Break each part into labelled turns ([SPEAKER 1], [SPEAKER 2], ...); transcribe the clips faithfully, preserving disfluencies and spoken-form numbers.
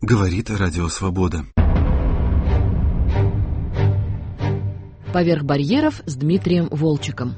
[SPEAKER 1] Говорит Радио Свобода.
[SPEAKER 2] «Поверх барьеров» с Дмитрием Волчеком.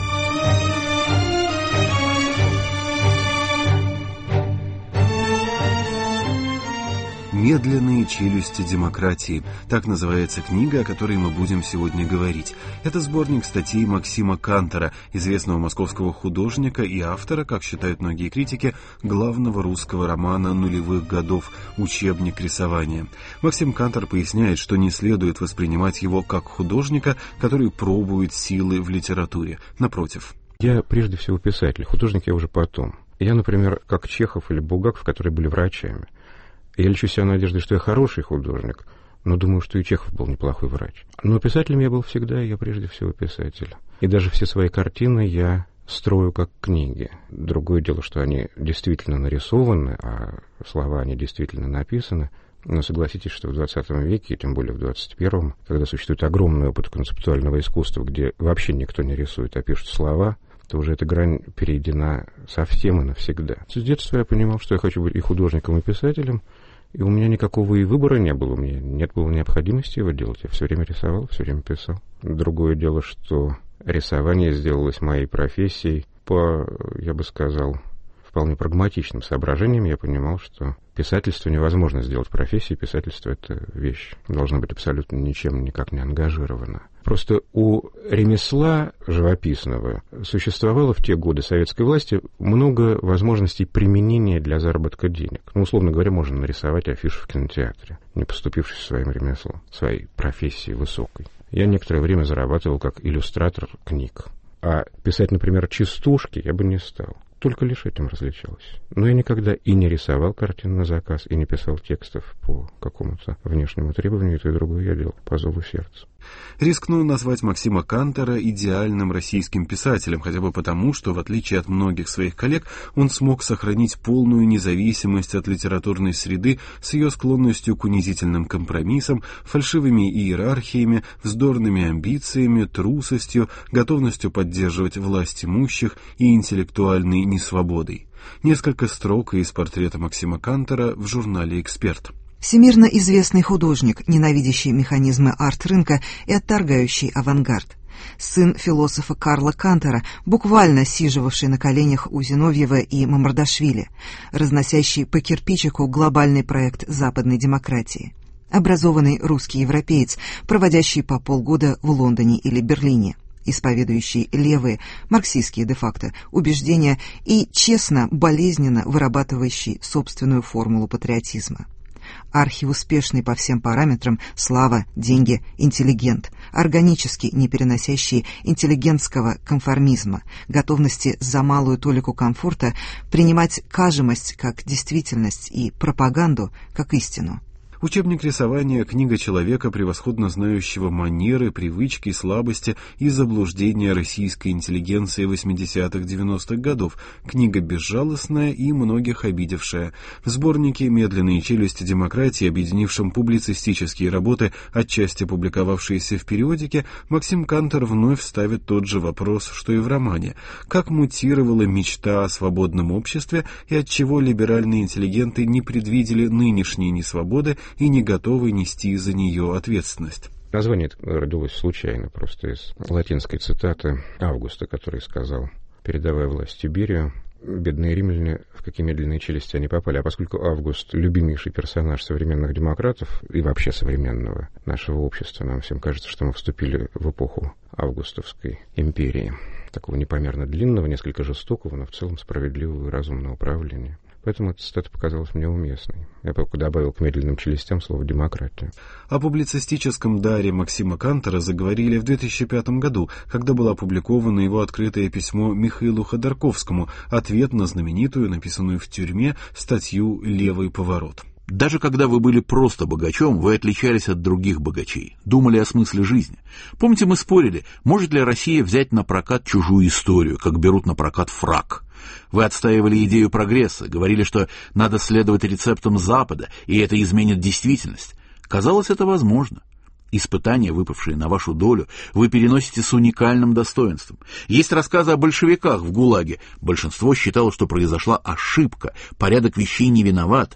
[SPEAKER 1] «Медленные челюсти демократии» — так называется книга, о которой мы будем сегодня говорить. Это сборник статей Максима Кантора, известного московского художника и автора, как считают многие критики, главного русского романа нулевых годов «Учебник рисования». Максим Кантор поясняет, что не следует воспринимать его как художника, который пробует силы в литературе. Напротив.
[SPEAKER 3] Я прежде всего писатель, художник я уже потом. Я, например, как Чехов или Булгаков, которые были врачами. Я лечу себя надеждой, что я хороший художник, но думаю, что и Чехов был неплохой врач. Но писателем я был всегда, и я прежде всего писатель. И даже все свои картины я строю как книги. Другое дело, что они действительно нарисованы, а слова они действительно написаны. Но согласитесь, что в двадцатом веке, тем более в двадцать первом, когда существует огромный опыт концептуального искусства, где вообще никто не рисует, а пишут слова, то уже эта грань перейдена совсем и навсегда. С детства я понимал, что я хочу быть и художником, и писателем, и у меня никакого и выбора не было, у меня нет было необходимости его делать. Я все время рисовал, все время писал. Другое дело, что рисование сделалось моей профессией по, я бы сказал, вполне прагматичным соображениям. Я понимал, что писательство невозможно сделать профессией, писательство — это вещь, должна быть абсолютно ничем никак не ангажирована. Просто у ремесла живописного существовало в те годы советской власти много возможностей применения для заработка денег. Ну, условно говоря, можно нарисовать афишу в кинотеатре, не поступившись своим ремеслом, своей профессией высокой. Я некоторое время зарабатывал как иллюстратор книг. А писать, например, частушки я бы не стал. Только лишь этим различалось. Но я никогда и не рисовал картин на заказ, и не писал текстов по какому-то внешнему требованию, и то и другое я делал по зову сердца.
[SPEAKER 1] Рискну назвать Максима Кантора идеальным российским писателем, хотя бы потому, что, в отличие от многих своих коллег, он смог сохранить полную независимость от литературной среды с ее склонностью к унизительным компромиссам, фальшивыми иерархиями, вздорными амбициями, трусостью, готовностью поддерживать власть имущих и интеллектуальной несвободой. Несколько строк из портрета Максима Кантора в журнале «Эксперт».
[SPEAKER 4] Всемирно известный художник, ненавидящий механизмы арт-рынка и отторгающий авангард. Сын философа Карла Кантора, буквально сиживавший на коленях у Зиновьева и Мамардашвили, разносящий по кирпичику глобальный проект западной демократии. Образованный русский европеец, проводящий по полгода в Лондоне или Берлине, исповедующий левые, марксистские де-факто убеждения и честно, болезненно вырабатывающий собственную формулу патриотизма. Архиуспешный по всем параметрам слава, деньги, интеллигент, органически не переносящий интеллигентского конформизма, готовности за малую толику комфорта принимать кажемость как действительность и пропаганду как истину.
[SPEAKER 1] Учебник рисования — книга человека, превосходно знающего манеры, привычки, слабости и заблуждения российской интеллигенции восьмидесятых-девяностых годов. Книга безжалостная и многих обидевшая. В сборнике «Медленные челюсти демократии», объединившем публицистические работы, отчасти публиковавшиеся в периодике, Максим Кантор вновь ставит тот же вопрос, что и в романе. Как мутировала мечта о свободном обществе и отчего либеральные интеллигенты не предвидели нынешней несвободы и не готовы нести за нее ответственность.
[SPEAKER 3] Название родилось случайно, просто из латинской цитаты Августа, который сказал, передавая власть Тиберию, бедные римляне, в какие медленные челюсти они попали. А поскольку Август — любимейший персонаж современных демократов и вообще современного нашего общества, нам всем кажется, что мы вступили в эпоху Августовской империи, такого непомерно длинного, несколько жестокого, но в целом справедливого и разумного правления. Поэтому эта цитата показалась мне уместной. Я только добавил к медленным челюстям слово «демократия».
[SPEAKER 1] О публицистическом даре Максима Кантора заговорили в две тысячи пятом году, когда было опубликовано его открытое письмо Михаилу Ходорковскому, ответ на знаменитую, написанную в тюрьме, статью «Левый поворот».
[SPEAKER 5] Даже когда вы были просто богачом, вы отличались от других богачей, думали о смысле жизни. Помните, мы спорили, может ли Россия взять на прокат чужую историю, как берут на прокат фрак. Вы отстаивали идею прогресса, говорили, что надо следовать рецептам Запада, и это изменит действительность. Казалось, это возможно. Испытания, выпавшие на вашу долю, вы переносите с уникальным достоинством. Есть рассказы о большевиках в ГУЛАГе. Большинство считало, что произошла ошибка, порядок вещей не виноват.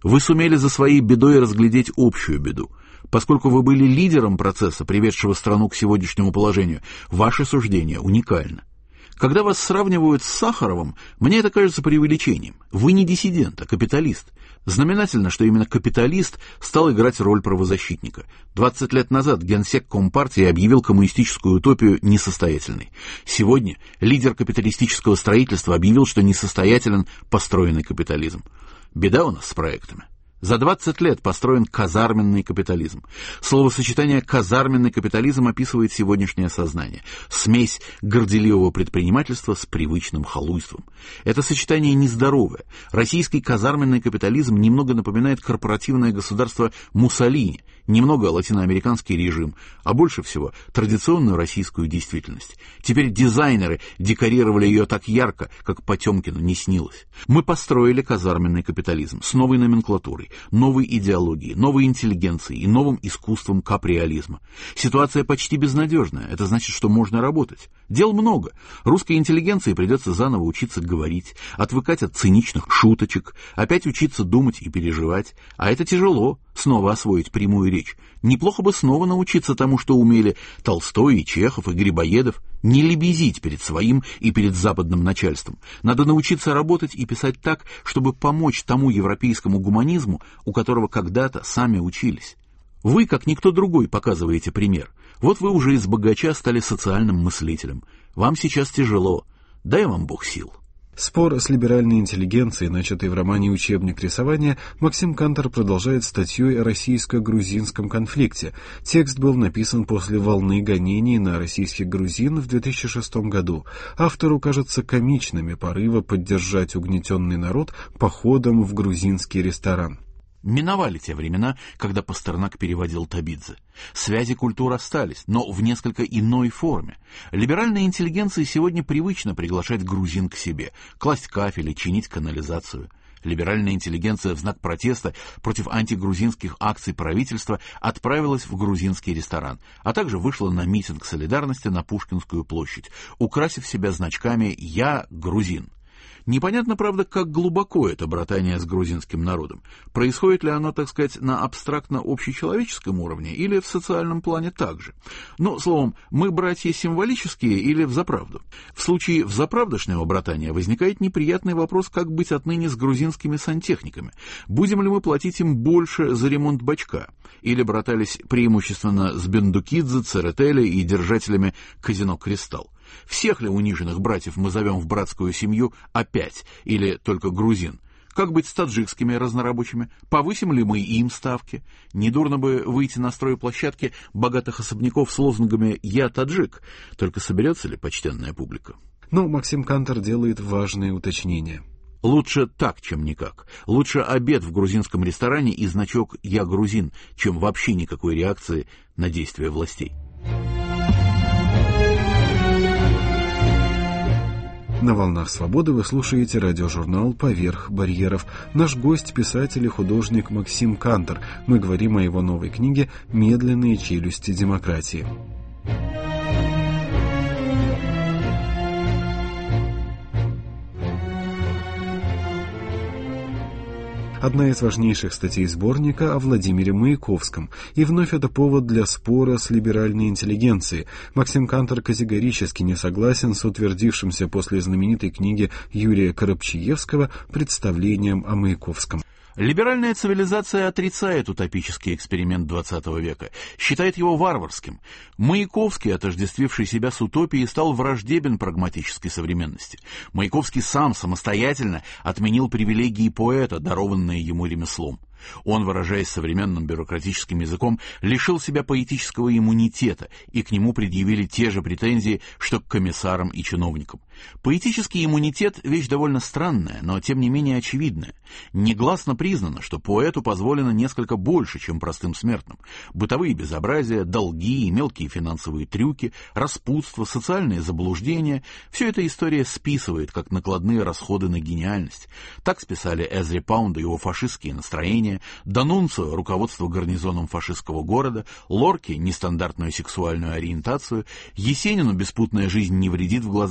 [SPEAKER 5] Вы сумели за своей бедой разглядеть общую беду. Поскольку вы были лидером процесса, приведшего страну к сегодняшнему положению, ваше суждение уникально. Когда вас сравнивают с Сахаровым, мне это кажется преувеличением. Вы не диссидент, а капиталист. Знаменательно, что именно капиталист стал играть роль правозащитника. двадцать лет назад генсек Компартии объявил коммунистическую утопию несостоятельной. Сегодня лидер капиталистического строительства объявил, что несостоятелен построенный капитализм. Беда у нас с проектами. За двадцать лет построен казарменный капитализм. Словосочетание «казарменный капитализм» описывает сегодняшнее сознание. Смесь горделивого предпринимательства с привычным халуйством. Это сочетание нездоровое. Российский казарменный капитализм немного напоминает корпоративное государство Муссолини, немного латиноамериканский режим, а больше всего традиционную российскую действительность. Теперь дизайнеры декорировали ее так ярко, как Потемкину не снилось. Мы построили казарменный капитализм с новой номенклатурой, новой идеологией, новой интеллигенцией и новым искусством капреализма. Ситуация почти безнадежная. Это значит, что можно работать. Дел много. Русской интеллигенции придется заново учиться говорить, отвыкать от циничных шуточек, опять учиться думать и переживать. А это тяжело, снова освоить прямую речь. Неплохо бы снова научиться тому, что умели Толстой и Чехов и Грибоедов, не лебезить перед своим и перед западным начальством. Надо научиться работать и писать так, чтобы помочь тому европейскому гуманизму, у которого когда-то сами учились. Вы, как никто другой, показываете пример. Вот вы уже из богача стали социальным мыслителем. Вам сейчас тяжело. Дай вам Бог сил.
[SPEAKER 1] Спор с либеральной интеллигенцией, начатый в романе «Учебник рисования», Максим Кантор продолжает статьей о российско-грузинском конфликте. Текст был написан после волны гонений на российских грузин в две тысячи шестом году. Автору кажется комичными порывы поддержать угнетенный народ походом в грузинский ресторан.
[SPEAKER 5] Миновали те времена, когда Пастернак переводил Табидзе. Связи культур остались, но в несколько иной форме. Либеральной интеллигенции сегодня привычно приглашать грузин к себе, класть кафели, чинить канализацию. Либеральная интеллигенция в знак протеста против антигрузинских акций правительства отправилась в грузинский ресторан, а также вышла на митинг солидарности на Пушкинскую площадь, украсив себя значками «Я грузин». Непонятно, правда, как глубоко это братание с грузинским народом. Происходит ли оно, так сказать, на абстрактно-общечеловеческом уровне или в социальном плане также? Ну, словом, мы братья символические или взаправду? В случае взаправдошнего братания возникает неприятный вопрос, как быть отныне с грузинскими сантехниками. Будем ли мы платить им больше за ремонт бачка? Или братались преимущественно с Бендукидзе, Церетели и держателями казино «Кристалл»? Всех ли униженных братьев мы зовем в братскую семью опять, или только грузин? Как быть с таджикскими разнорабочими? Повысим ли мы им ставки? Недурно бы выйти на стройплощадки богатых особняков с лозунгами «Я таджик». Только соберется ли почтенная публика?
[SPEAKER 1] Но Максим Кантор делает важные уточнения.
[SPEAKER 5] Лучше так, чем никак. Лучше обед в грузинском ресторане и значок «Я грузин», чем вообще никакой реакции на действия властей.
[SPEAKER 1] На «Волнах свободы» вы слушаете радиожурнал «Поверх барьеров». Наш гость – писатель и художник Максим Кантор. Мы говорим о его новой книге «Медленные челюсти демократии». Одна из важнейших статей сборника о Владимире Маяковском. И вновь это повод для спора с либеральной интеллигенцией. Максим Кантор категорически не согласен с утвердившимся после знаменитой книги Юрия Коробчиевского представлением о Маяковском.
[SPEAKER 5] Либеральная цивилизация отрицает утопический эксперимент двадцатого века, считает его варварским. Маяковский, отождествивший себя с утопией, стал враждебен прагматической современности. Маяковский сам самостоятельно отменил привилегии поэта, дарованные ему ремеслом. Он, выражаясь современным бюрократическим языком, лишил себя поэтического иммунитета, и к нему предъявили те же претензии, что к комиссарам и чиновникам. Поэтический иммунитет – вещь довольно странная, но тем не менее очевидная. Негласно признано, что поэту позволено несколько больше, чем простым смертным. Бытовые безобразия, долги, мелкие финансовые трюки, распутство, социальные заблуждения – все это история списывает, как накладные расходы на гениальность. Так списали Эзри Паунду его фашистские настроения, Данунцио — руководство гарнизоном фашистского города, Лорке — нестандартную сексуальную ориентацию, Есенину беспутная жизнь не вредит в глазах общества.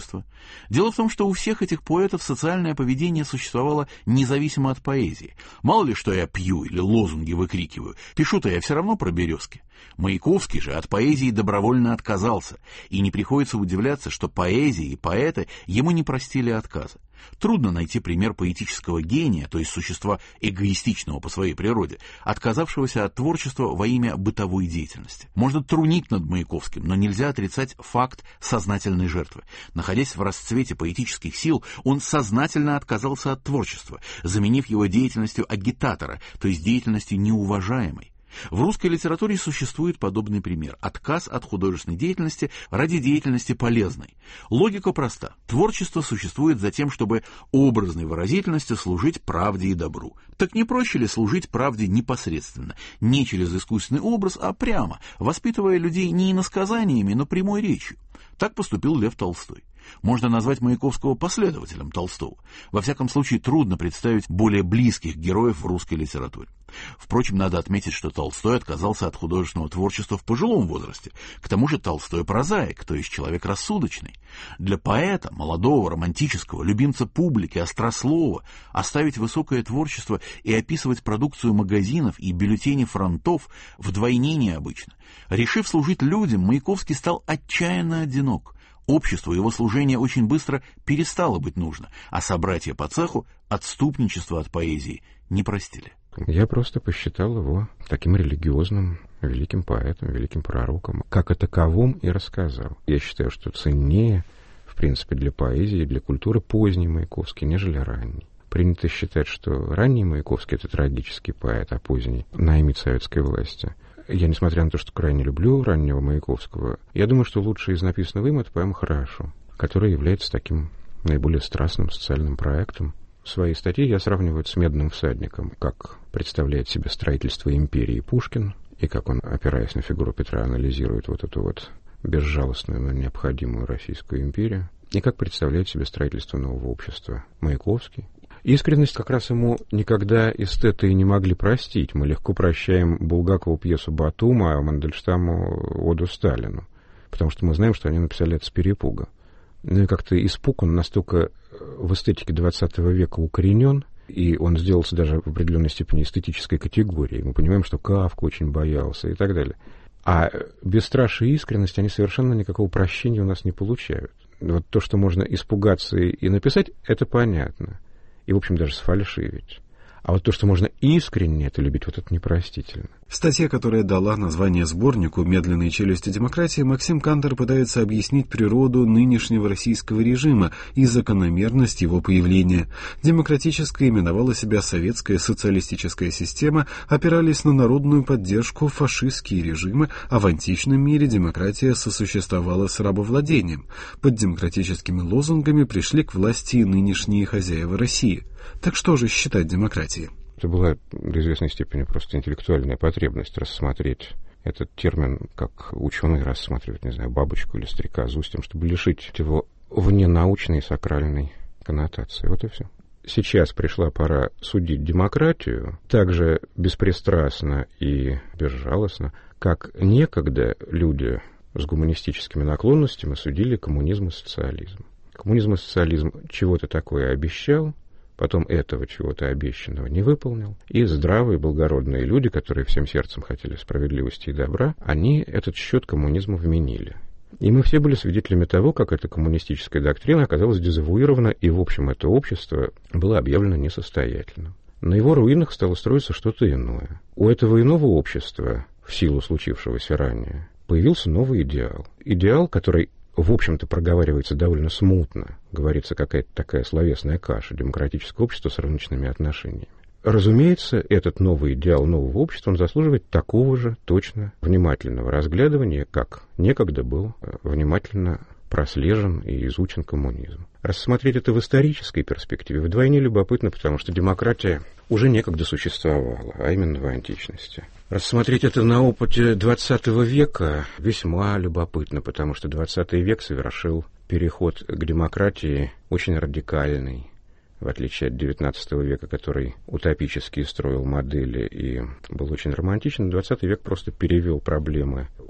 [SPEAKER 5] творчества? Дело в том, что у всех этих поэтов социальное поведение существовало независимо от поэзии. Мало ли, что я пью или лозунги выкрикиваю, пишу-то я все равно про березки. Маяковский же от поэзии добровольно отказался, и не приходится удивляться, что поэзия и поэты ему не простили отказа. Трудно найти пример поэтического гения, то есть существа эгоистичного по своей природе, отказавшегося от творчества во имя бытовой деятельности. Можно трунить над Маяковским, но нельзя отрицать факт сознательной жертвы. Находясь в расцвете поэтических сил, он сознательно отказался от творчества, заменив его деятельностью агитатора, то есть деятельностью неуважаемой. В русской литературе существует подобный пример – отказ от художественной деятельности ради деятельности полезной. Логика проста. Творчество существует за тем, чтобы образной выразительностью служить правде и добру. Так не проще ли служить правде непосредственно, не через искусственный образ, а прямо, воспитывая людей не иносказаниями, но прямой речью? Так поступил Лев Толстой. Можно назвать Маяковского последователем Толстого. Во всяком случае, трудно представить более близких героев в русской литературе. Впрочем, надо отметить, что Толстой отказался от художественного творчества в пожилом возрасте. К тому же Толстой прозаик, то есть человек рассудочный. Для поэта, молодого, романтического, любимца публики, острослова, оставить высокое творчество и описывать продукцию магазинов и бюллетени фронтов вдвойне необычно. Решив служить людям, Маяковский стал отчаянно одинок. Обществу его служение очень быстро перестало быть нужно, а собратья по цеху отступничество от поэзии не простили.
[SPEAKER 3] Я просто посчитал его таким религиозным, великим поэтом, великим пророком, как о таковом и рассказал. Я считаю, что ценнее, в принципе, для поэзии и для культуры поздний Маяковский, нежели ранний. Принято считать, что ранний Маяковский — это трагический поэт, а поздний — наймит советской власти. Я, несмотря на то, что крайне люблю раннего Маяковского, я думаю, что лучший из написанного им — это поэма «Хорошо», которая является таким наиболее страстным социальным проектом. В своей статье я сравниваю с «Медным всадником», как представляет себе строительство империи Пушкин, и как он, опираясь на фигуру Петра, анализирует вот эту вот безжалостную, но необходимую Российскую империю, и как представляет себе строительство нового общества Маяковский. Искренность как раз ему никогда эстеты не могли простить. Мы легко прощаем Булгакову пьесу «Батума», а Мандельштаму оду Сталину, потому что мы знаем, что они написали это с перепуга. Ну и как-то испуг, он настолько в эстетике двадцатого века укоренен, и он сделался даже в определенной степени эстетической категорией. Мы понимаем, что Кафка очень боялся и так далее. А бесстрашие и искренность, они совершенно никакого прощения у нас не получают. Вот то, что можно испугаться и написать, это понятно. И, в общем, даже сфальшивить. А вот то, что можно искренне это любить, вот это непростительно.
[SPEAKER 1] В статье, которая дала название сборнику «Медленные челюсти демократии», Максим Кантор пытается объяснить природу нынешнего российского режима и закономерность его появления. Демократическая именовала себя советская социалистическая система, опирались на народную поддержку фашистские режимы, а в античном мире демократия сосуществовала с рабовладением. Под демократическими лозунгами пришли к власти нынешние хозяева России. Так что же считать демократией?
[SPEAKER 3] Это была до известной степени просто интеллектуальная потребность рассмотреть этот термин, как ученые рассматривают, не знаю, бабочку или стрекозу, с тем, чтобы лишить его вненаучной и сакральной коннотации. Вот и все. Сейчас пришла пора судить демократию так же беспристрастно и безжалостно, как некогда люди с гуманистическими наклонностями судили коммунизм и социализм. Коммунизм и социализм чего-то такое обещал, потом этого чего-то обещанного не выполнил. И здравые, благородные люди, которые всем сердцем хотели справедливости и добра, они этот счет коммунизму вменили. И мы все были свидетелями того, как эта коммунистическая доктрина оказалась дезавуирована, и, в общем, это общество было объявлено несостоятельным. На его руинах стало строиться что-то иное. У этого иного общества, в силу случившегося ранее, появился новый идеал. Идеал, который, в общем-то, проговаривается довольно смутно. Говорится, какая-то такая словесная каша, демократическое общество с рыночными отношениями. Разумеется, этот новый идеал нового общества, он заслуживает такого же точно внимательного разглядывания, как некогда был внимательно прослежен и изучен коммунизм. Рассмотреть это в исторической перспективе вдвойне любопытно, потому что демократия уже некогда существовала, а именно в античности. Рассмотреть это на опыте двадцатого века весьма любопытно, потому что двадцатый век совершил переход к демократии очень радикальный, в отличие от девятнадцатого века, который утопически строил модели и был очень романтичен. двадцатый век просто перевел проблемы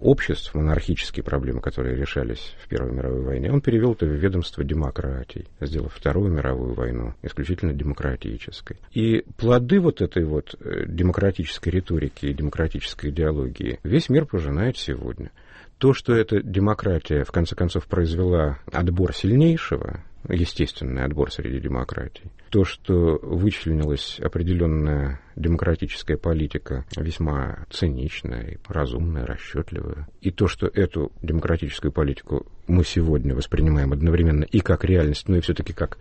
[SPEAKER 3] обществ, монархические проблемы, которые решались в Первой мировой войне, он перевел это в ведомство демократий, сделав Вторую мировую войну исключительно демократической. И плоды вот этой вот демократической риторики и демократической идеологии весь мир пожинает сегодня. То, что эта демократия, в конце концов, произвела отбор сильнейшего, естественный отбор среди демократий, то, что вычленилась определенная демократическая политика, весьма циничная, разумная, расчетливая, и то, что эту демократическую политику мы сегодня воспринимаем одновременно и как реальность, но и все-таки как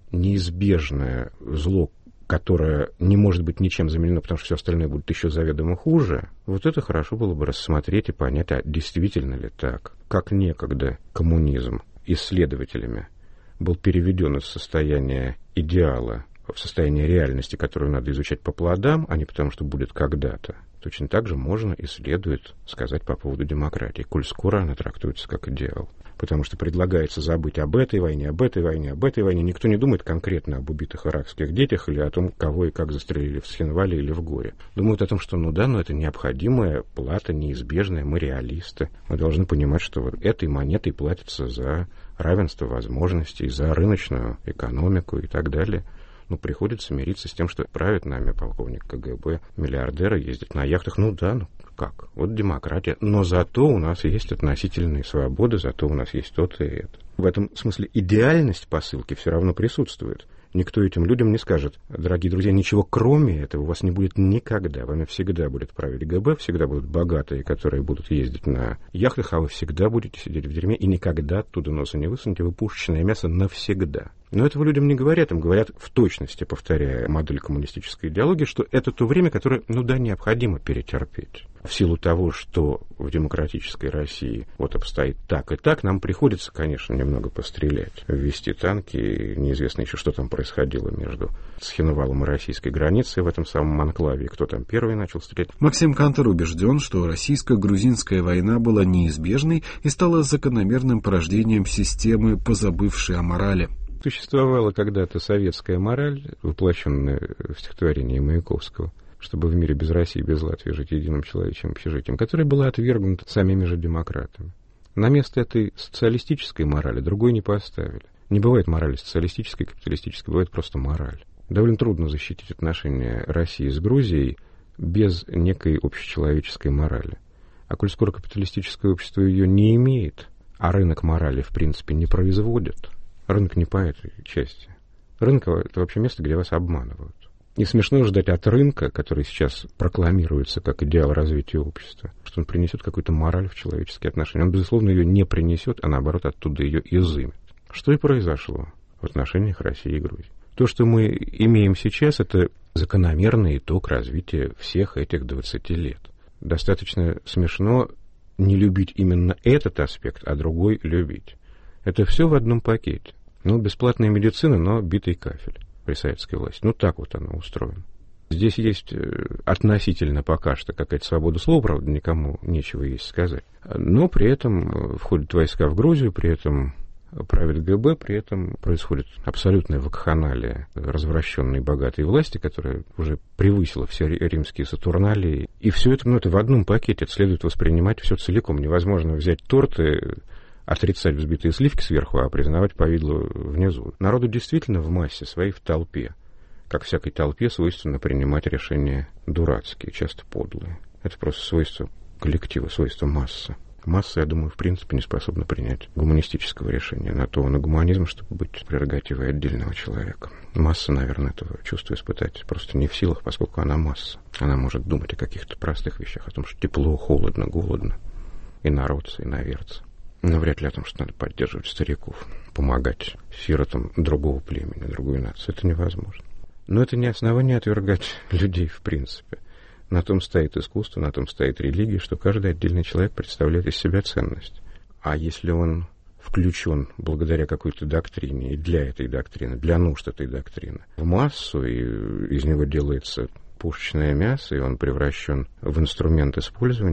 [SPEAKER 3] неизбежное зло, которое не может быть ничем заменено, потому что все остальное будет еще заведомо хуже, вот это хорошо было бы рассмотреть и понять, а действительно ли так, как некогда коммунизм исследователями был переведен из состояния идеала в состояние реальности, которую надо изучать по плодам, а не потому, что будет когда-то. Точно так же можно и следует сказать по поводу демократии, коль скоро она трактуется как идеал. Потому что предлагается забыть об этой войне, об этой войне, об этой войне. Никто не думает конкретно об убитых иракских детях или о том, кого и как застрелили в Схинвале или в Горе. Думают о том, что ну да, но это необходимая плата, неизбежная, мы реалисты. Мы должны понимать, что вот этой монетой платится за равенство возможностей, за рыночную экономику и так далее. Ну, приходится мириться с тем, что правит нами полковник ка гэ бэ, миллиардеры, ездят на яхтах. Ну да, ну как, вот демократия. Но зато у нас есть относительные свободы, зато у нас есть то-то и это. В этом смысле идеальность посылки все равно присутствует. Никто этим людям не скажет: дорогие друзья, ничего кроме этого у вас не будет никогда. Вами всегда будет править гэ бэ, всегда будут богатые, которые будут ездить на яхтах, а вы всегда будете сидеть в тюрьме и никогда оттуда носа не высунете, вы пушечное мясо навсегда. Но этого людям не говорят, им говорят в точности, повторяя модель коммунистической идеологии, что это то время, которое, ну да, необходимо перетерпеть. В силу того, что в демократической России вот обстоит так и так, нам приходится, конечно, немного пострелять, ввести танки, неизвестно еще, что там происходило между Схинвалом и российской границей в этом самом анклаве, кто там первый начал стрелять.
[SPEAKER 1] Максим Кантор убежден, что российско-грузинская война была неизбежной и стала закономерным порождением системы, позабывшей о морали.
[SPEAKER 3] Существовала когда-то советская мораль, воплощенная в стихотворении Маяковского, чтобы в мире без России, без Латвии жить единым человеческим общежитием, которая была отвергнута самими же демократами. На место этой социалистической морали другой не поставили. Не бывает морали социалистической, капиталистической, бывает просто мораль. Довольно трудно защитить отношения России с Грузией без некой общечеловеческой морали. А коль скоро капиталистическое общество ее не имеет, а рынок морали в принципе не производит, рынок не по этой части. Рынок — это вообще место, где вас обманывают. И смешно ждать от рынка, который сейчас прокламируется как идеал развития общества, что он принесет какую-то мораль в человеческие отношения. Он, безусловно, ее не принесет, а наоборот оттуда ее изымет. Что и произошло в отношениях России и Грузии. То, что мы имеем сейчас, это закономерный итог развития всех этих двадцати лет. Достаточно смешно не любить именно этот аспект, а другой любить. Это все в одном пакете. Ну, бесплатная медицина, но битый кафель при советской власти. Ну, так вот оно устроено. Здесь есть относительно пока что какая-то свобода слова, правда, никому нечего есть сказать. Но при этом входят войска в Грузию, при этом правит гэ бэ, при этом происходит абсолютная вакханалия развращенной богатой власти, которая уже превысила все римские сатурналии. И все это, ну, это в одном пакете, это следует воспринимать все целиком. Невозможно взять торт и отрицать взбитые сливки сверху, а признавать повидло внизу. Народу действительно в массе своей, в толпе, как всякой толпе, свойственно принимать решения дурацкие, часто подлые. Это просто свойство коллектива, свойство массы. Масса, я думаю, в принципе не способна принять гуманистического решения. На то он и гуманизм, чтобы быть прерогативой отдельного человека. Масса, наверное, этого чувства испытать просто не в силах, поскольку она масса. Она может думать о каких-то простых вещах, о том, что тепло, холодно, голодно, и народцы, и наверцы. Но вряд ли о том, что надо поддерживать стариков, помогать сиротам другого племени, другой нации. Это невозможно. Но это не основание отвергать людей в принципе. На том стоит искусство, на том стоит религия, что каждый отдельный человек представляет из себя ценность. А если он включен благодаря какой-то доктрине и для этой доктрины, для нужд этой доктрины, в массу, и из него делается пушечное мясо, и он превращен в инструмент использования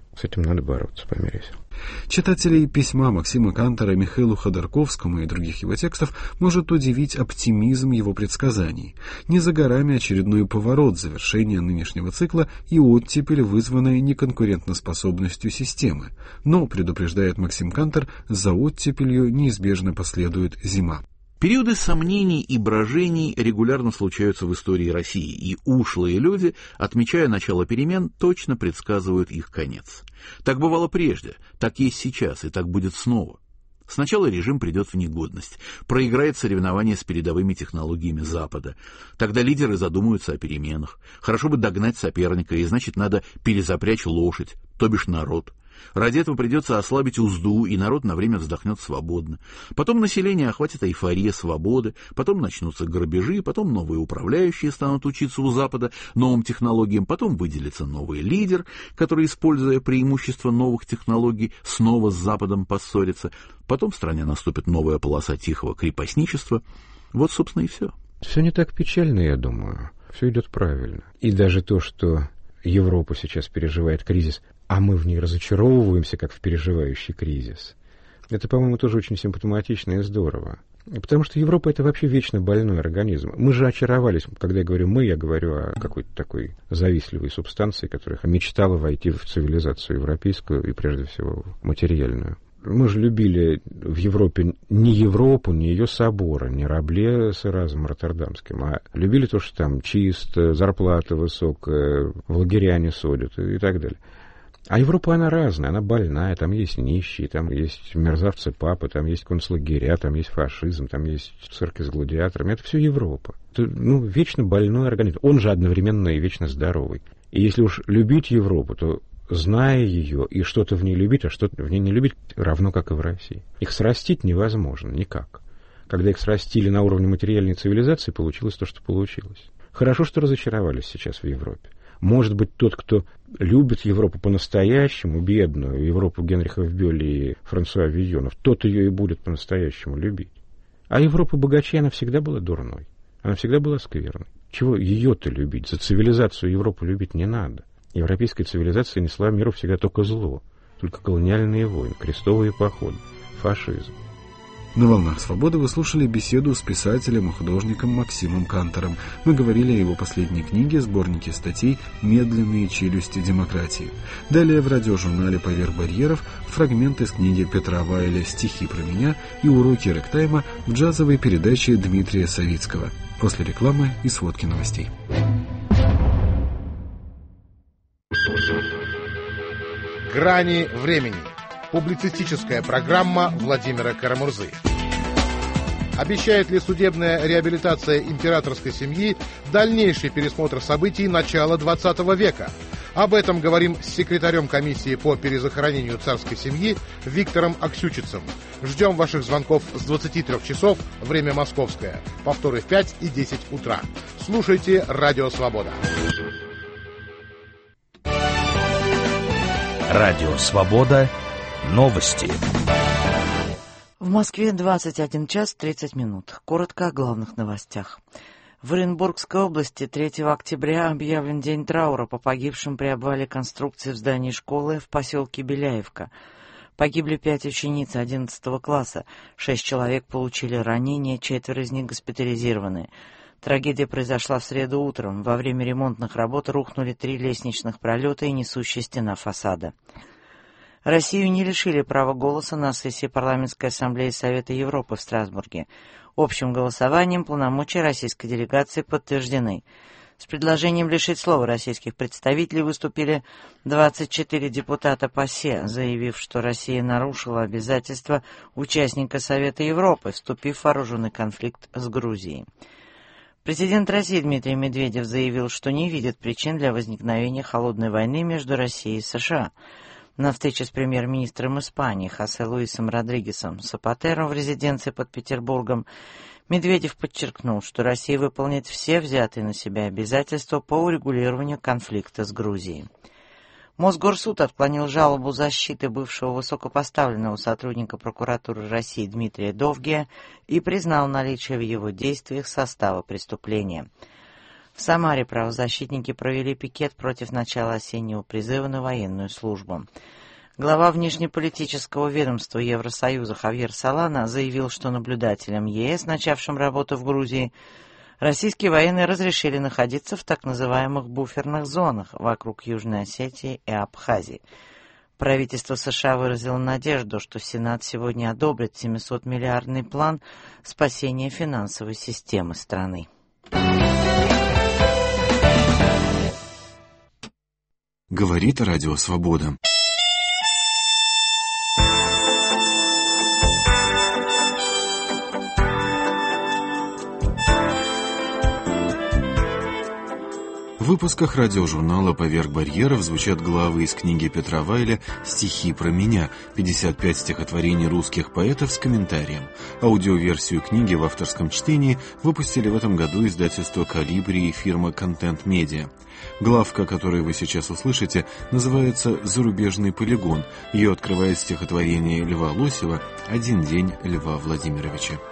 [SPEAKER 3] С этим надо бороться по мере сил.
[SPEAKER 1] Читателей письма Максима Кантора Михаилу Ходорковскому и других его текстов может удивить оптимизм его предсказаний. Не за горами очередной поворот завершения нынешнего цикла и оттепель, вызванная неконкурентоспособностью системы. Но, предупреждает Максим Кантор, за оттепелью неизбежно последует зима.
[SPEAKER 5] Периоды сомнений и брожений регулярно случаются в истории России, и ушлые люди, отмечая начало перемен, точно предсказывают их конец. Так бывало прежде, так есть сейчас, и так будет снова. Сначала режим придет в негодность, проиграет соревнования с передовыми технологиями Запада. Тогда лидеры задумаются о переменах. Хорошо бы догнать соперника, и значит надо перезапрячь лошадь, то бишь народ. Ради этого придется ослабить узду, и народ на время вздохнет свободно. Потом население охватит эйфория свободы, потом начнутся грабежи, потом новые управляющие станут учиться у Запада новым технологиям, потом выделится новый лидер, который, используя преимущества новых технологий, снова с Западом поссорится. Потом в стране наступит новая полоса тихого крепостничества. Вот, собственно, и все.
[SPEAKER 3] Все не так печально, я думаю. Все идет правильно. И даже то, что Европа сейчас переживает кризис, а мы в ней разочаровываемся, как в переживающий кризис. Это, по-моему, тоже очень симптоматично и здорово. Потому что Европа — это вообще вечно больной организм. Мы же очаровались, когда я говорю «мы», я говорю о какой-то такой завистливой субстанции, которая мечтала войти в цивилизацию европейскую и, прежде всего, материальную. Мы же любили в Европе не Европу, не ее соборы, не Рабле с Эразмом Роттердамским, а любили то, что там чисто, зарплата высокая, в лагеря не судят и так далее. А Европа, она разная, она больная, там есть нищие, там есть мерзавцы-папы, там есть концлагеря, там есть фашизм, там есть цирки с гладиаторами. Это все Европа. Это, ну, вечно больной организм. Он же одновременно и вечно здоровый. И если уж любить Европу, то, зная ее и что-то в ней любить, а что-то в ней не любить, равно как и в России. Их срастить невозможно никак. Когда их срастили на уровне материальной цивилизации, получилось то, что получилось. Хорошо, что разочаровались сейчас в Европе. Может быть, тот, кто любит Европу по-настоящему, бедную, Европу Генриха Бёля и Франсуа Вийонов, тот ее и будет по-настоящему любить. А Европа богачей, она всегда была дурной. Она всегда была скверной. Чего ее-то любить? За цивилизацию Европу любить не надо. Европейская цивилизация несла миру всегда только зло. Только колониальные войны, крестовые походы, фашизм.
[SPEAKER 1] На «Волнах свободы» вы слушали беседу с писателем и художником Максимом Кантором. Мы говорили о его последней книге, сборнике статей «Медленные челюсти демократии». Далее в радиожурнале «Поверх барьеров» фрагмент из книги Петра Вайля «Стихи про меня» и уроки рэктайма в джазовой передаче Дмитрия Савицкого. После рекламы и сводки новостей.
[SPEAKER 6] «Грани времени». Публицистическая программа Владимира Карамурзы. Обещает ли судебная реабилитация императорской семьи дальнейший пересмотр событий начала двадцатого века? Об этом говорим с секретарем комиссии по перезахоронению царской семьи Виктором Аксючицем. Ждем ваших звонков с двадцати трёх часов, время московское. Повторы в пять и десять утра. Слушайте «Радио Свобода».
[SPEAKER 7] Радио Свобода. Новости.
[SPEAKER 8] В Москве двадцать один час тридцать минут. Коротко о главных новостях. В Оренбургской области третьего октября объявлен день траура по погибшим при обвале конструкции в здании школы в поселке Беляевка. Погибли пять учениц одиннадцатого класса. Шесть человек получили ранения, четверо из них госпитализированы. Трагедия произошла в среду утром. Во время ремонтных работ рухнули три лестничных пролета и несущая стена фасада. Россию не лишили права голоса на сессии Парламентской ассамблеи Совета Европы в Страсбурге. Общим голосованием полномочия российской делегации подтверждены. С предложением лишить слова российских представителей выступили двадцать четыре депутата ПАСЕ, заявив, что Россия нарушила обязательства участника Совета Европы, вступив в вооруженный конфликт с Грузией. Президент России Дмитрий Медведев заявил, что не видит причин для возникновения холодной войны между Россией и США. На встрече с премьер-министром Испании Хосе Луисом Родригесом Сапатеро в резиденции под Петербургом Медведев подчеркнул, что Россия выполнит все взятые на себя обязательства по урегулированию конфликта с Грузией. Мосгорсуд отклонил жалобу защиты бывшего высокопоставленного сотрудника прокуратуры России Дмитрия Довгия и признал наличие в его действиях состава преступления. В В Самаре правозащитники провели пикет против начала осеннего призыва на военную службу. Глава внешнеполитического ведомства Евросоюза Хавьер Солана заявил, что наблюдателям ЕС, начавшим работу в Грузии, российские военные разрешили находиться в так называемых буферных зонах вокруг Южной Осетии и Абхазии. Правительство США выразило надежду, что Сенат сегодня одобрит семисотмиллиардный план спасения финансовой системы страны.
[SPEAKER 1] Говорит Радио Свобода. В выпусках радиожурнала «Поверх барьеров» звучат главы из книги Петра Вайля «Стихи про меня», пятьдесят пять стихотворений русских поэтов с комментарием. Аудиоверсию книги в авторском чтении выпустили в этом году издательство «Калибри» и фирма «Контент Медиа». Главка, которую вы сейчас услышите, называется «Зарубежный полигон». Ее открывает стихотворение Льва Лосева «Один день Льва Владимировича».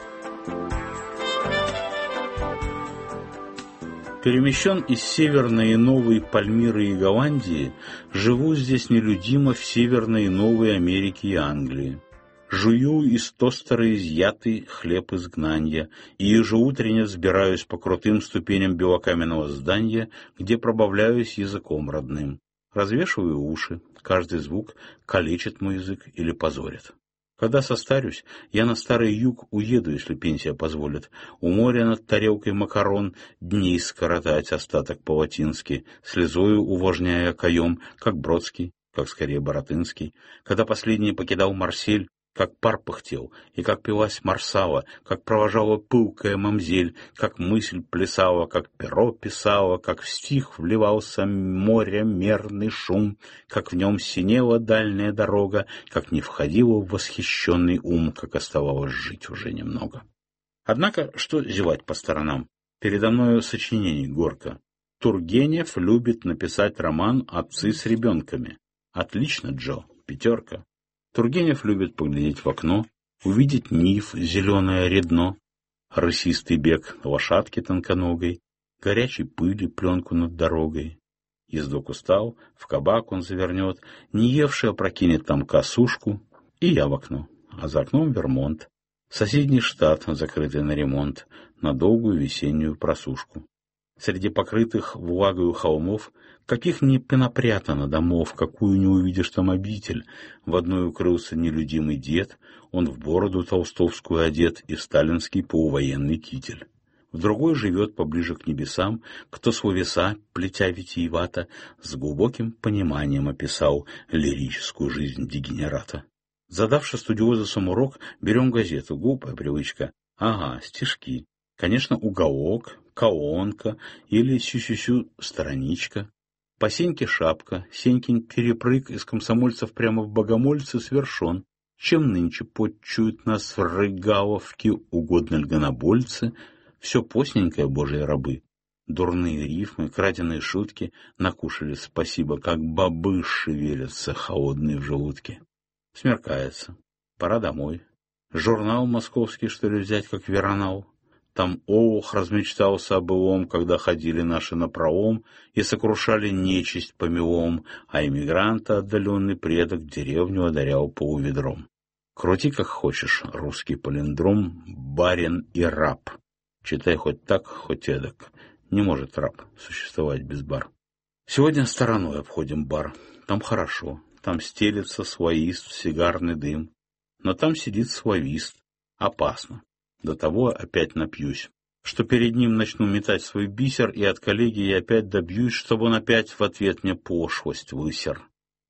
[SPEAKER 9] Перемещен из Северной и Новой Пальмиры и Голландии, живу здесь нелюдимо в Северной и Новой Америке и Англии. Жую из тостера изъятый хлеб изгнанья, и ежеутренне взбираюсь по крутым ступеням белокаменного здания, где пробавляюсь языком родным. Развешиваю уши, каждый звук калечит мой язык или позорит. Когда состарюсь, я на старый юг уеду, если пенсия позволит. У моря над тарелкой макарон дней скоротать остаток по-латински, слезою увлажняя каем, как Бродский, как скорее Боротынский. Когда последний покидал Марсель, как пар пыхтел, и как пилась Марсала, как провожала пылкая мамзель, как мысль плясала, как перо писала, как в стих вливался море мерный шум, как в нем синела дальняя дорога, как не входила в восхищенный ум, как оставалось жить уже немного. Однако, что зевать по сторонам? Передо мною сочинений горка. Тургенев любит написать роман «Отцы с ребенками». Отлично, Джо, пятерка. Тургенев любит поглядеть в окно, увидеть нив, зеленое редно, рысистый бег лошадки тонконогой, горячей пыли пленку над дорогой. Ездок устал, в кабак он завернет, не евший опрокинет там косушку, и я в окно, а за окном Вермонт, соседний штат, закрытый на ремонт, на долгую весеннюю просушку. Среди покрытых влагою холмов, каких не понапрятано домов, какую не увидишь там обитель. В одной укрылся нелюдимый дед, он в бороду толстовскую одет и в сталинский полувоенный китель. В другой живет поближе к небесам, кто словеса, плетя витиевато, с глубоким пониманием описал лирическую жизнь дегенерата. Задавши студиозусом урок, берем газету, глупая привычка. Ага, стишки. Конечно, уголок, колонка или сю-сю-сю страничка. По Сеньке шапка, Сенькин перепрыг из комсомольцев прямо в богомольцы свершен. Чем нынче подчуют нас в рыгаловке угодно льгонобольцы, все постненькое, божьи рабы. Дурные рифмы, краденые шутки накушали спасибо, как бобы шевелятся, холодные в желудке. Смеркается, пора домой. Журнал московский, что ли, взять, как Веронал? Там олух размечтался о былом, когда ходили наши напролом и сокрушали нечисть помелом, а эмигранта отдаленный предок деревню одарял полуведром. Крути как хочешь русский палиндром, барин и раб. Читай хоть так, хоть эдак. Не может раб существовать без бар. Сегодня стороной обходим бар. Там хорошо, там стелется своист, сигарный дым. Но там сидит свовист. Опасно. До того опять напьюсь, что перед ним начну метать свой бисер, и от коллеги я опять добьюсь, чтобы он опять в ответ мне пошлость высер.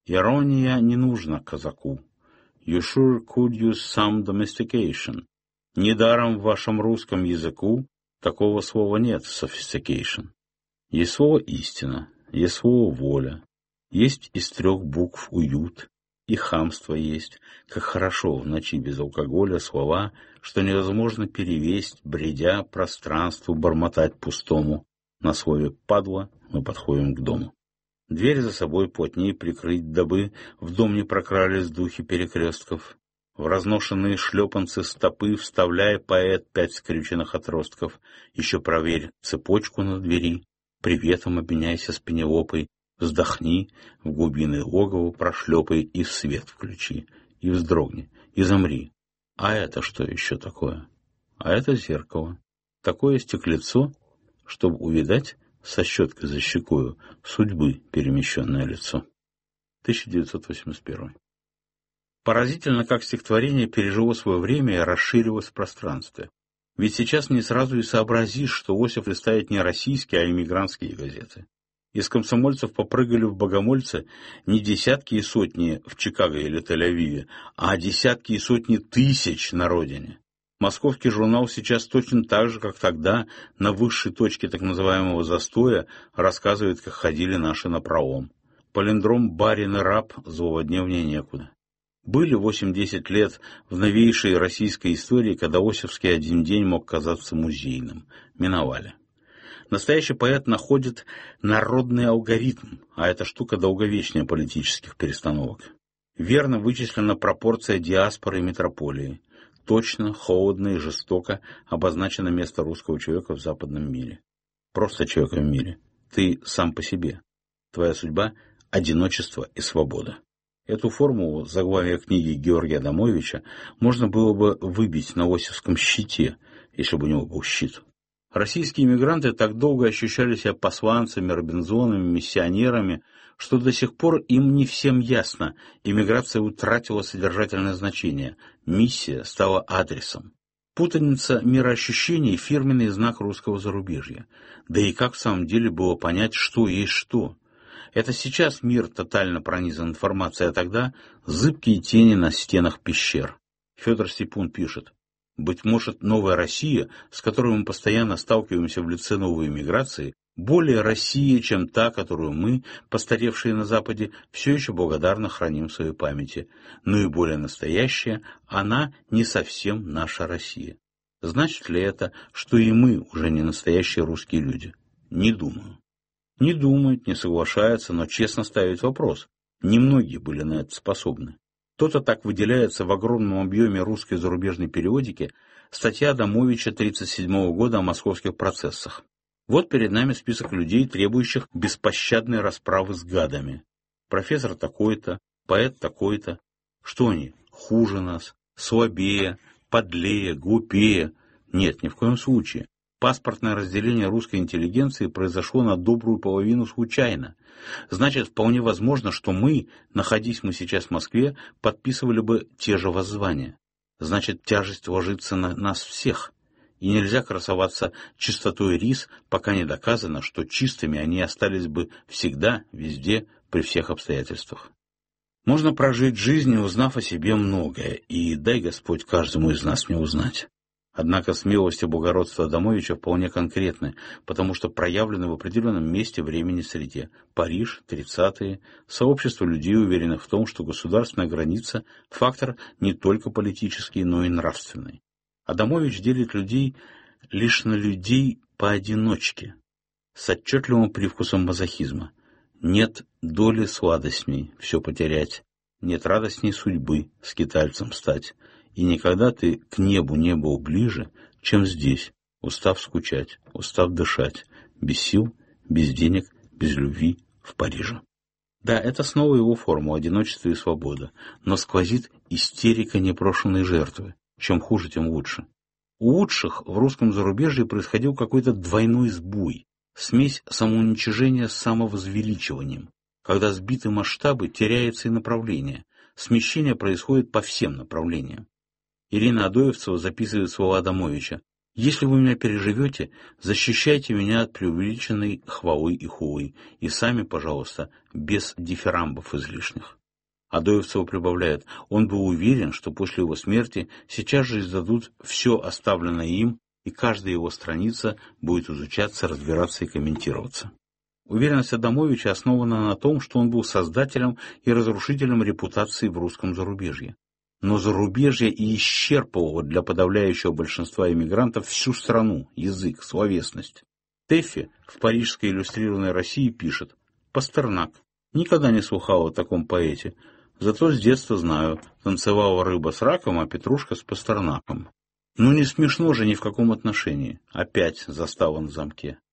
[SPEAKER 9] Ирония не нужна казаку. You sure could use some domestication. Недаром в вашем русском языку такого слова нет, sophistication. Есть слово истина, есть слово воля, есть из трех букв уют. И хамство есть, как хорошо в ночи без алкоголя слова, что невозможно перевесть, бредя пространству, бормотать пустому. На слове «падла» мы подходим к дому. Дверь за собой плотнее прикрыть, дабы в дом не прокрались духи перекрестков. В разношенные шлепанцы стопы вставляя поэт пять скрюченных отростков. Еще проверь цепочку на двери. Приветом обменяйся с Пенелопой, вздохни, в глубины логова прошлепай и в свет включи, и вздрогни, и замри. А это что еще такое? А это зеркало. Такое стеклецо, чтобы увидать со щеткой за щекою судьбы перемещенное лицо. тысяча девятьсот восемьдесят первый. Поразительно, как стихотворение пережило свое время и расширилось в пространстве. Ведь сейчас не сразу и сообразишь, что Осип листает не российские, а эмигрантские газеты. Из комсомольцев попрыгали в богомольцы не десятки и сотни в Чикаго или Тель-Авиве, а десятки и сотни тысяч на родине. Московский журнал сейчас точно так же, как тогда, на высшей точке так называемого застоя, рассказывает, как ходили наши напролом. Палиндром «барин и раб» злободневнее некуда. Были восемь-десять лет в новейшей российской истории, когда Осиповский один день мог казаться музейным. Миновали. Настоящий поэт находит народный алгоритм, а эта штука долговечнее политических перестановок. Верно вычислена пропорция диаспоры и метрополии. Точно, холодно и жестоко обозначено место русского человека в западном мире. Просто человека в мире. Ты сам по себе. Твоя судьба – одиночество и свобода. Эту формулу заглавия книги Георгия Адамовича можно было бы выбить на Осиповском щите, если бы у него был щит. Российские иммигранты так долго ощущали себя посланцами, робинзонами, миссионерами, что до сих пор им не всем ясно, иммиграция утратила содержательное значение, миссия стала адресом. Путаница мироощущений – фирменный знак русского зарубежья. Да и как в самом деле было понять, что есть что? Это сейчас мир тотально пронизан информацией, а тогда зыбкие тени на стенах пещер. Федор Степун пишет: «Быть может, новая Россия, с которой мы постоянно сталкиваемся в лице новой эмиграции, более Россия, чем та, которую мы, постаревшие на Западе, все еще благодарно храним в своей памяти. Но и более настоящая, она не совсем наша Россия. Значит ли это, что и мы уже не настоящие русские люди? Не думаю». Не думает, не соглашается, но честно ставит вопрос. Немногие были на это способны. Кто-то так выделяется в огромном объеме русской зарубежной периодики статья Адамовича тридцать седьмого года о московских процессах. Вот перед нами список людей, требующих беспощадной расправы с гадами. Профессор такой-то, поэт такой-то. Что они? Хуже нас, слабее, подлее, глупее? Нет, ни в коем случае. Паспортное разделение русской интеллигенции произошло на добрую половину случайно. Значит, вполне возможно, что мы, находясь мы сейчас в Москве, подписывали бы те же воззвания. Значит, тяжесть ложится на нас всех. И нельзя красоваться чистотой рис, пока не доказано, что чистыми они остались бы всегда, везде, при всех обстоятельствах. Можно прожить жизнь, узнав о себе многое, и дай Господь каждому из нас не узнать. Однако смелость и благородство Адамовича вполне конкретны, потому что проявлены в определенном месте, времени, среде. Париж, тридцатые, сообщество людей, уверенных в том, что государственная граница – фактор не только политический, но и нравственный. Адамович делит людей лишь на людей поодиночке, с отчетливым привкусом мазохизма. Нет доли сладостней все потерять, нет радостней судьбы скитальцем стать. И никогда ты к небу не был ближе, чем здесь, устав скучать, устав дышать, без сил, без денег, без любви в Париже. Да, это снова его формула одиночества и свобода, но сквозит истерика непрошенной жертвы. Чем хуже, тем лучше. У лучших в русском зарубежье происходил какой-то двойной сбой, смесь самоуничижения с самовозвеличиванием. Когда сбиты масштабы, теряется и направление. Смещение происходит по всем направлениям. Ирина Адоевцева записывает слова Адамовича: «Если вы меня переживете, защищайте меня от преувеличенной хвалы и хулы, и сами, пожалуйста, без дифирамбов излишних». Адоевцева прибавляет: «Он был уверен, что после его смерти сейчас же издадут все оставленное им, и каждая его страница будет изучаться, разбираться и комментироваться». Уверенность Адамовича основана на том, что он был создателем и разрушителем репутации в русском зарубежье. Но зарубежье и исчерпывало для подавляющего большинства иммигрантов всю страну, язык, словесность. Тэффи в парижской иллюстрированной России пишет: «Пастернак. Никогда не слыхал о таком поэте. Зато с детства знаю, танцевала рыба с раком, а петрушка с пастернаком. Ну не смешно же ни в каком отношении. Опять застава на замке».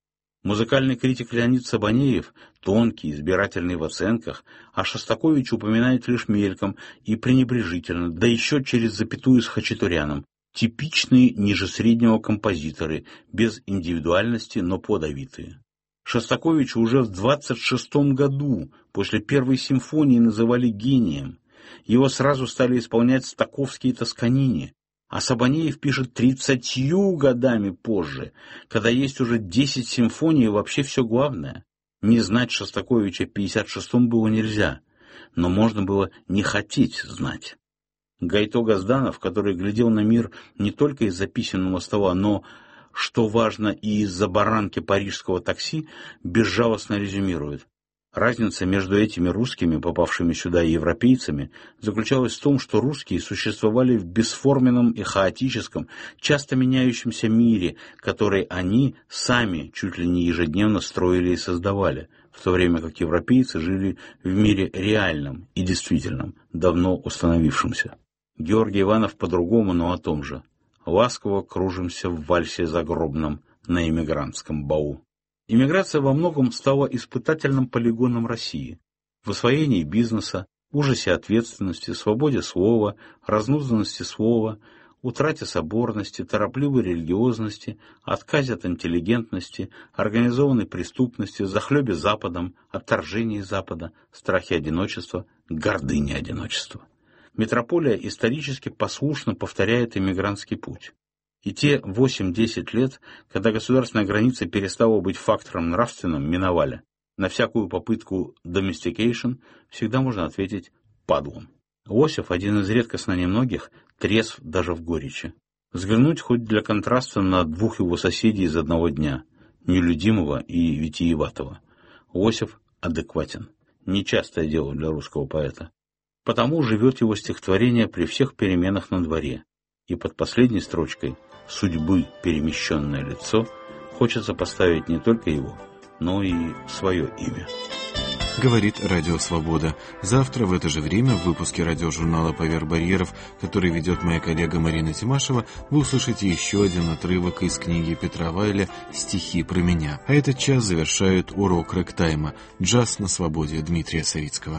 [SPEAKER 9] Музыкальный критик Леонид Сабанеев, тонкий, избирательный в оценках, о Шостаковиче упоминает лишь мельком и пренебрежительно, да еще через запятую с Хачатуряном. Типичные ниже среднего композиторы, без индивидуальности, но плодовитые. Шостаковича уже в двадцать шестом году, после первой симфонии, называли гением. Его сразу стали исполнять Стаковский и Тосканини. А Сабанеев пишет тридцатью годами позже, когда есть уже десять симфоний и вообще все главное. Не знать Шостаковича в пятьдесят шестом было нельзя, но можно было не хотеть знать. Гайто Газданов, который глядел на мир не только из-за письменного стола, но, что важно, и из-за баранки парижского такси, безжалостно резюмирует. Разница между этими русскими, попавшими сюда, и европейцами, заключалась в том, что русские существовали в бесформенном и хаотическом, часто меняющемся мире, который они сами чуть ли не ежедневно строили и создавали, в то время как европейцы жили в мире реальном и действительном, давно установившемся. Георгий Иванов по-другому, но о том же. Ласково кружимся в вальсе загробном на эмигрантском бау. Иммиграция во многом стала испытательным полигоном России. В освоении бизнеса, ужасе ответственности, свободе слова, разнузданности слова, утрате соборности, торопливой религиозности, отказе от интеллигентности, организованной преступности, захлебе Западом, отторжении Запада, страхе одиночества, гордыне одиночества. Метрополия исторически послушно повторяет иммигрантский путь. И те восемь-десять лет, когда государственная граница перестала быть фактором нравственным, миновали. На всякую попытку domestication всегда можно ответить падлом. Лосев, один из редкостно немногих, трезв даже в горечи. Взглянуть хоть для контраста на двух его соседей из одного дня, нелюдимого и витиеватого. Лосев адекватен. Нечастое дело для русского поэта. Потому живет его стихотворение при всех переменах на дворе. И под последней строчкой «Судьбы перемещенное лицо» хочется поставить не только его, но и свое имя.
[SPEAKER 1] Говорит Радио Свобода. Завтра в это же время в выпуске радиожурнала «Поверх барьеров», который ведет моя коллега Марина Тимашева, вы услышите еще один отрывок из книги Петра Вайля «Стихи про меня». А этот час завершает урок рэктайма «Джаз на свободе» Дмитрия Савицкого.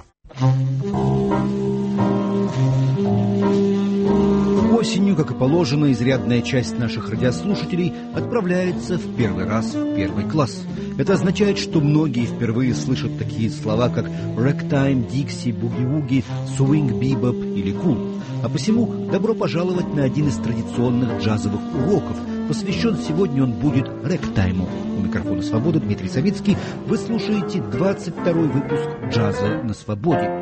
[SPEAKER 10] Осенью, как и положено, изрядная часть наших радиослушателей отправляется в первый раз в первый класс. Это означает, что многие впервые слышат такие слова, как «рэктайм», «дикси», «буги-вуги», «свинг», «бибоп» или «кул». А посему добро пожаловать на один из традиционных джазовых уроков. Посвящен сегодня он будет рэктайму. У микрофона «Свобода» Дмитрий Савицкий. Вы слушаете двадцать второй выпуск «Джаза на свободе».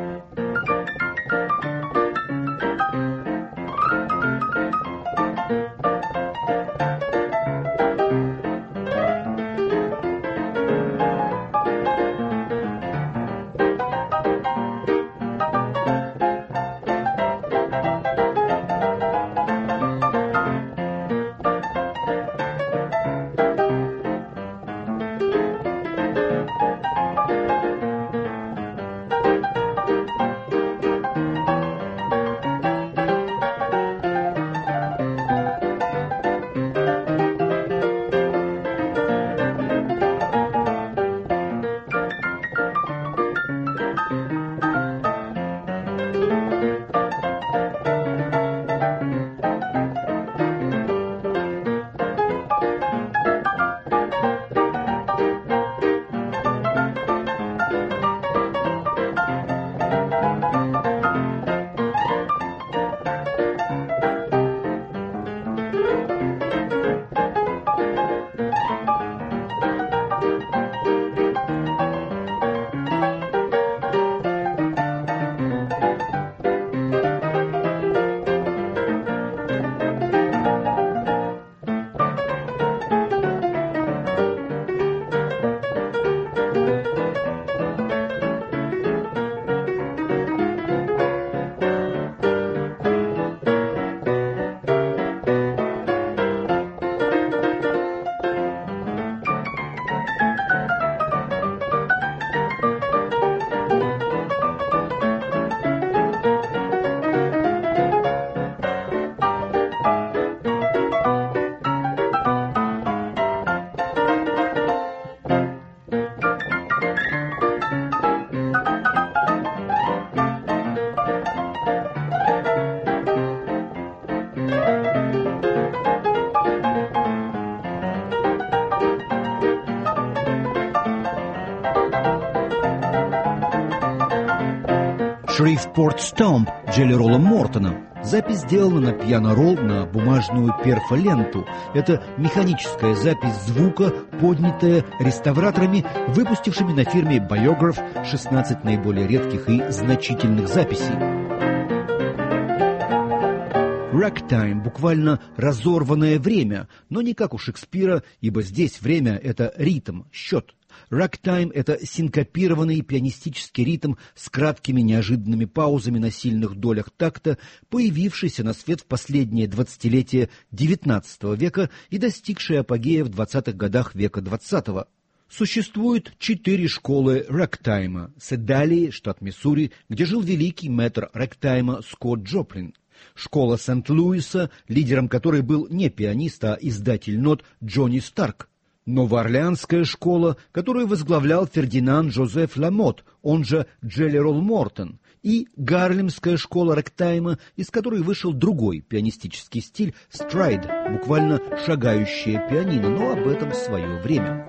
[SPEAKER 10] Shreveport Stomp Джелли Ролла Мортона. Запись сделана на пиано-ролл на бумажную перфоленту. Это механическая запись звука, поднятая реставраторами, выпустившими на фирме Biograph шестнадцать наиболее редких и значительных записей. Ragtime, буквально разорванное время, но не как у Шекспира, ибо здесь время — это ритм, счет. Ragtime — это синкопированный пианистический ритм с краткими неожиданными паузами на сильных долях такта, появившийся на свет в последнее двадцатилетие девятнадцатого века и достигший апогея в двадцатых годах века двадцатого. Существует четыре школы рэгтайма. Седалии, штат Миссури, где жил великий мэтр рэгтайма Скотт Джоплин. Школа Сент-Луиса, лидером которой был не пианист, а издатель нот Джонни Старк. Новоорлеанская школа, которую возглавлял Фердинанд Жозеф Ламот, он же Джелли Ролл Мортон, и Гарлемская школа рэгтайма, из которой вышел другой пианистический стиль — страйд, буквально шагающее пианино, но об этом в свое время.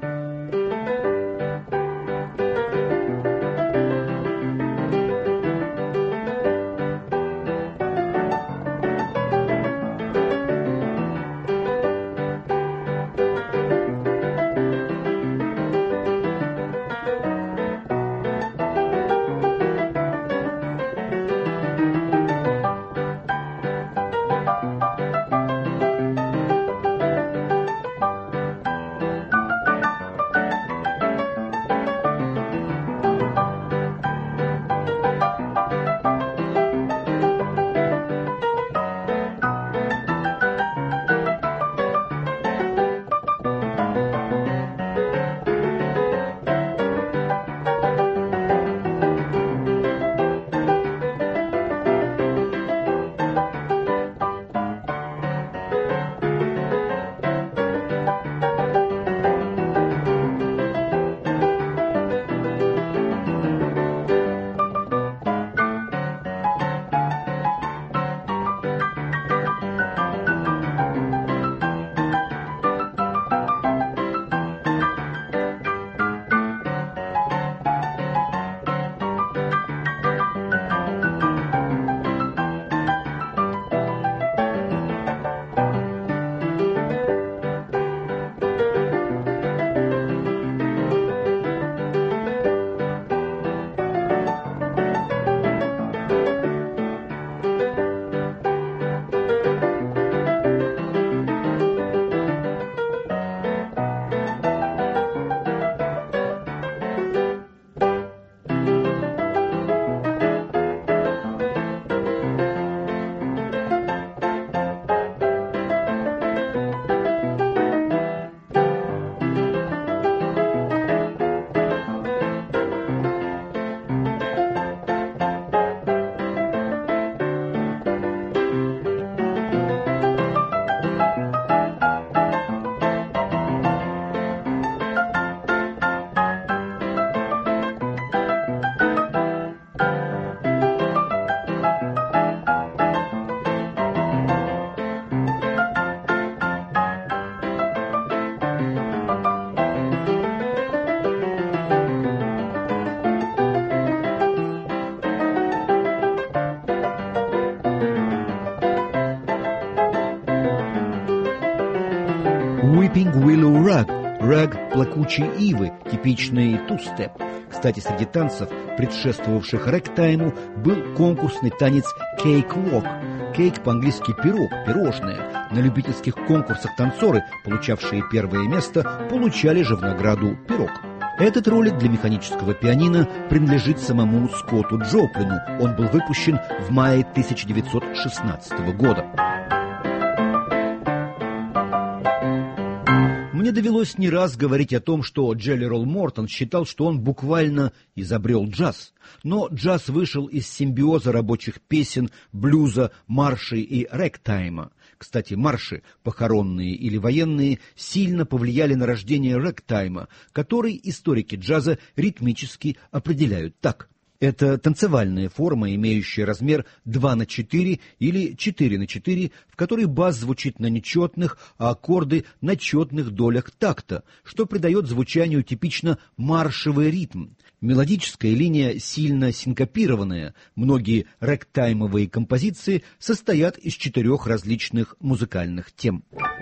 [SPEAKER 10] Weeping Willow Rag, раг плакучей ивы, типичный ту-степ. Кстати, среди танцев, предшествовавших рэгтайму, был конкурсный танец Cake Walk. Кейк по-английски пирог, пирожное. На любительских конкурсах танцоры, получавшие первое место, получали же в награду пирог. Этот ролик для механического пианино принадлежит самому Скотту Джоплину. Он был выпущен в мае тысяча девятьсот шестнадцатого года. Мне довелось не раз говорить о том, что Джелли Ролл Мортон считал, что он буквально изобрел джаз. Но джаз вышел из симбиоза рабочих песен, блюза, маршей и рэгтайма. Кстати, марши, похоронные или военные, сильно повлияли на рождение рэгтайма, который историки джаза ритмически определяют так. Это танцевальная форма, имеющая размер два на четыре или четыре на четыре, в которой бас звучит на нечетных, а аккорды на четных долях такта, что придает звучанию типично маршевый ритм. Мелодическая линия сильно синкопированная. Многие рэгтаймовые композиции состоят из четырех различных музыкальных тем.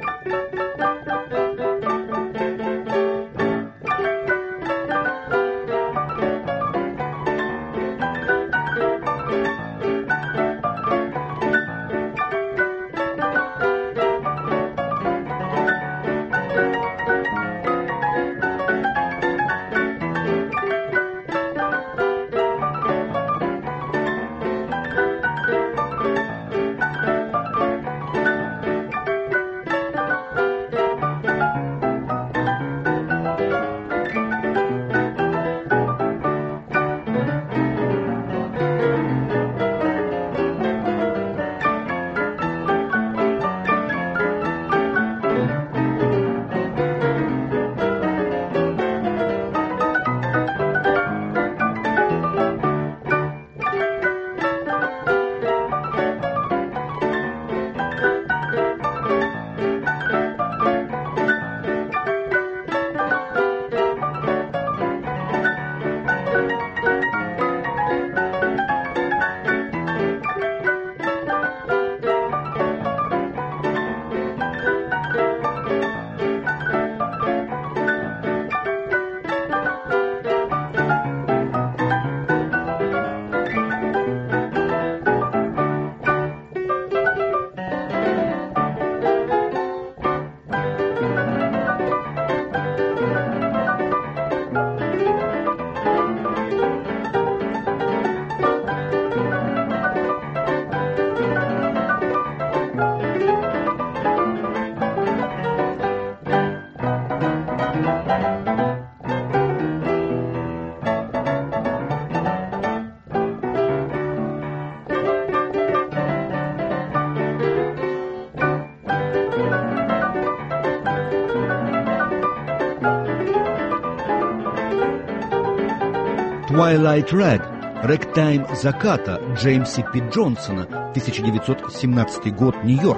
[SPEAKER 10] Twilight Rag, рэгтайм заката Джеймса Пи Джонсона, тысяча девятьсот семнадцатый год, Нью-Йорк.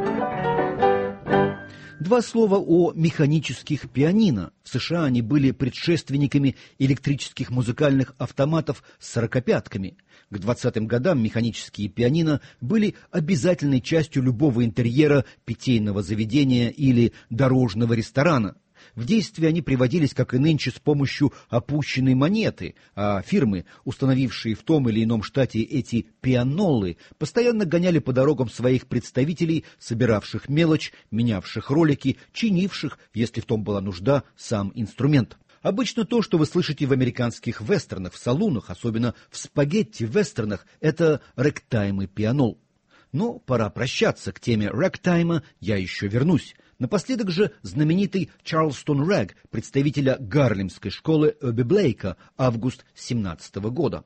[SPEAKER 10] Два слова о механических пианино. В США они были предшественниками электрических музыкальных автоматов с сорокопятками. К двадцатым годам механические пианино были обязательной частью любого интерьера питейного заведения или дорожного ресторана. В действие они приводились, как и нынче, с помощью опущенной монеты, а фирмы, установившие в том или ином штате эти пианолы, постоянно гоняли по дорогам своих представителей, собиравших мелочь, менявших ролики, чинивших, если в том была нужда, сам инструмент. Обычно то, что вы слышите в американских вестернах, в салунах, особенно в спагетти-вестернах, это рэгтаймы пианол. Но пора прощаться, к теме рэгтайма я еще вернусь. Напоследок же знаменитый Чарлстон Рэг, представителя гарлемской школы Оби Блейка, август семнадцатого года.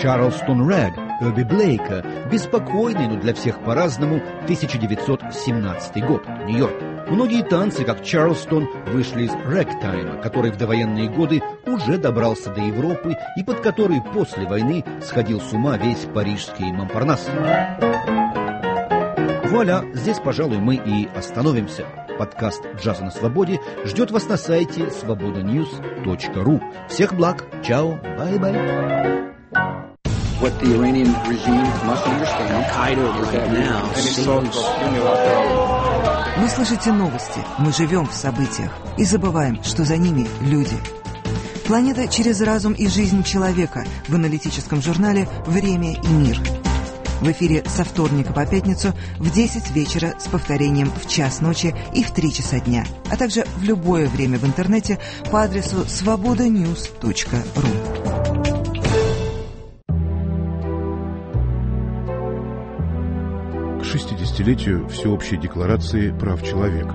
[SPEAKER 10] Чарлстон Рэг Эбби Блейка, беспокойный, но для всех по-разному, тысяча девятьсот семнадцатый год, Нью-Йорк. Многие танцы, как Чарлстон, вышли из рэгтайма, который в довоенные годы уже добрался до Европы и под который после войны сходил с ума весь парижский Монпарнас. Вуаля, здесь, пожалуй, мы и остановимся. Подкаст «Джаза на свободе» ждет вас на сайте свобода ньюс точка ру. Всех благ, чао, бай-бай.
[SPEAKER 11] What the Iranian regime must understand, Al-Qaeda right now seems...
[SPEAKER 4] Вы слышите новости, мы живем в событиях и забываем, что за ними люди. Планета через разум и жизнь человека в аналитическом журнале «Время и мир». В эфире со вторника по пятницу в десять вечера с повторением в час ночи и в три часа дня, а также в любое время в интернете по адресу свобода ньюс точка ру.
[SPEAKER 6] К шестидесятилетию Всеобщей декларации прав человека.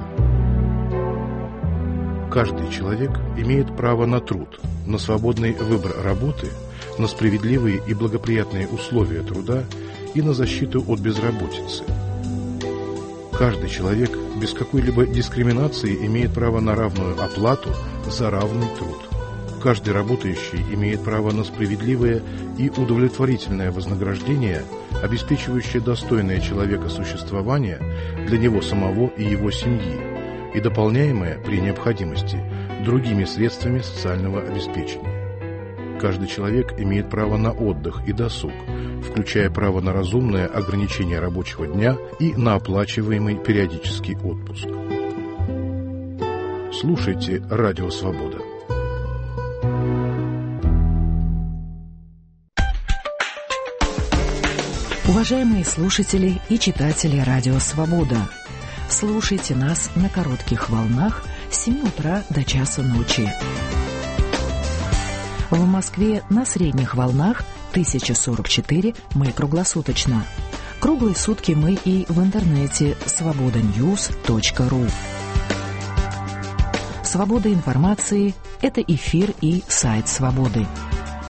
[SPEAKER 6] Каждый человек имеет право на труд, на свободный выбор работы, на справедливые и благоприятные условия труда и на защиту от безработицы. Каждый человек без какой-либо дискриминации имеет право на равную оплату за равный труд. Каждый работающий имеет право на справедливое и удовлетворительное вознаграждение, обеспечивающее достойное человека существование для него самого и его семьи, и дополняемое при необходимости другими средствами социального обеспечения. Каждый человек имеет право на отдых и досуг, включая право на разумное ограничение рабочего дня и на оплачиваемый периодический отпуск. Слушайте Радио Свобода.
[SPEAKER 2] Уважаемые слушатели и читатели Радио Свобода, слушайте нас на коротких волнах с семи утра до часа ночи. В Москве на средних волнах тысяча сорок четыре мы круглосуточно. Круглые сутки мы и в интернете свобода ньюс точка ру. Свобода информации – это эфир и сайт Свободы.